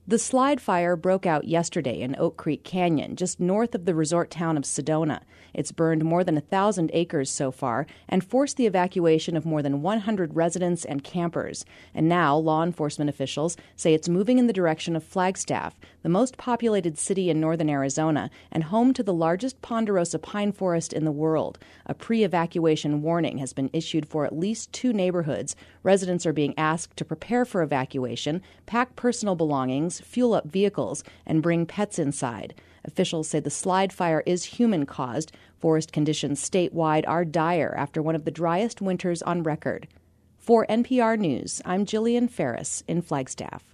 The slide fire broke out yesterday in Oak Creek Canyon, just north of the resort town of Sedona. It's burned more than 1,000 acres so far and forced the evacuation of more than 100 residents and campers. And now law enforcement officials say it's moving in the direction of Flagstaff, the most populated city in northern Arizona and home to the largest ponderosa pine forest in the world. A pre-evacuation warning has been issued for at least 2 neighborhoods. Residents are being asked to prepare for evacuation, pack personal belongings, fuel up vehicles, and bring pets inside. Officials say the slide fire is human-caused. Forest conditions statewide are dire after one of the driest winters on record. For NPR News, I'm Jillian Ferris in Flagstaff.